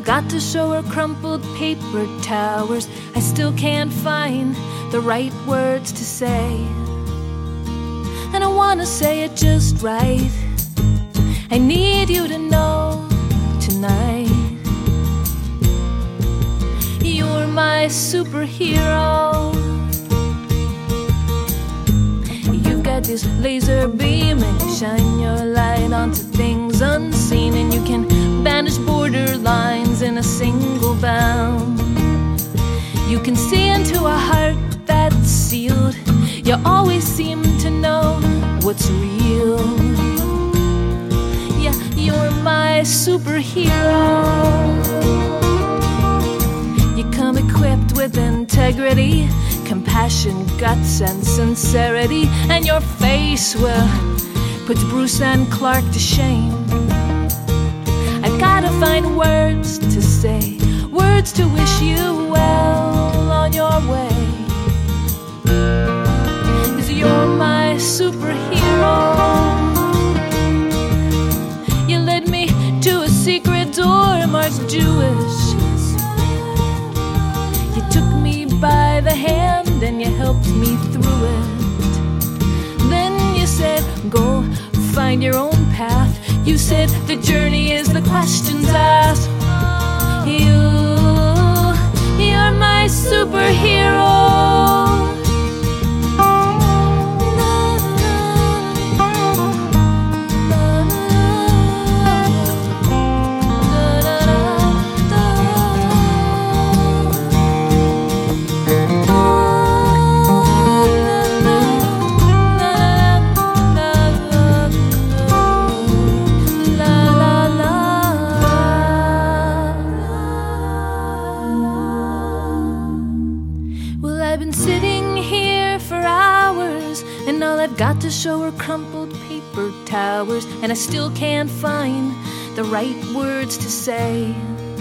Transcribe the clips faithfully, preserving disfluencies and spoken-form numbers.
I've got to show her crumpled paper towers, I still can't find the right words to say. And I wanna say it just right. I need you to know tonight, you're my superhero. You've got this laser beam and you shine your light onto things unseen, and you can banish border lines in a single bound. You can see into a heart that's sealed. You always seem to know what's real. Yeah, you're my superhero. You come equipped with integrity, compassion, guts, and sincerity, and your face, well, puts Bruce and Clark to shame. I've gotta find words to say, words to wish you well on your way. 'Cause you're my superhero. You led me to a secret door marked Jewish. You took me by the hand and you helped me through it. Then you said, go find your own path. You said the journey is the questions asked. You, you're my superhero. I've got to show her crumpled paper towers, and I still can't find the right words to say.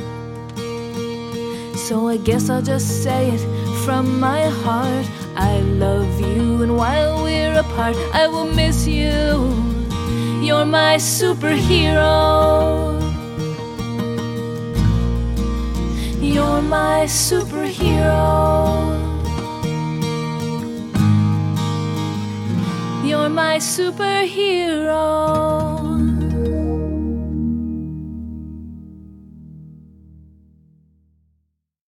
So I guess I'll just say it from my heart. I love you, and while we're apart, I will miss you. You're my superhero. You're my superhero. You're my superhero.